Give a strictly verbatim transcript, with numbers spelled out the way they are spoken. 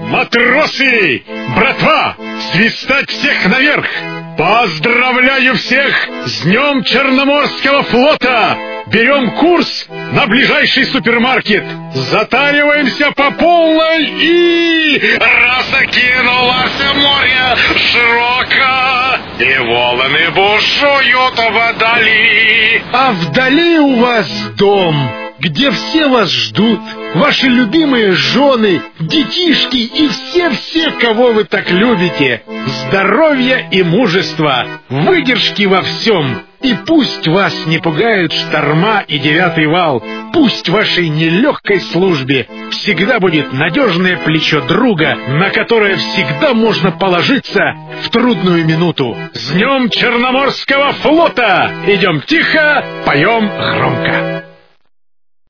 Матросы! Братва! Свистать всех наверх! Поздравляю всех с Днем Черноморского флота! Берем курс на ближайший супермаркет, затариваемся по полной и... Разокинулось море широко, и волны бушуют вдали. А вдали у вас дом, где все вас ждут, ваши любимые жены, детишки и все-все, кого вы так любите. Здоровья и мужества, выдержки во всем. И пусть вас не пугают шторма и девятый вал, пусть в вашей нелегкой службе всегда будет надежное плечо друга, на которое всегда можно положиться в трудную минуту. С Днем Черноморского флота! Идем тихо, поем громко.